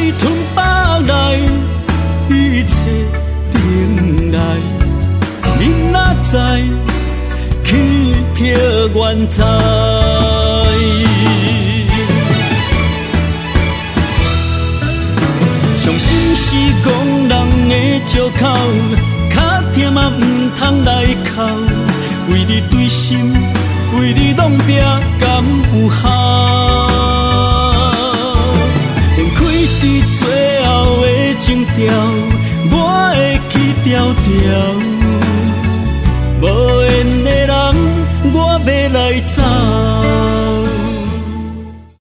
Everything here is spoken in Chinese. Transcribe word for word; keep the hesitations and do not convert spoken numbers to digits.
吞巴来，一切等来，你哪知去飘原在。伤心是憨人的借口，较甜嘛唔通来哭，为你对心，为你弄拼，敢有效？连开是最后的情调，我会去调调。无缘的人，我要来找。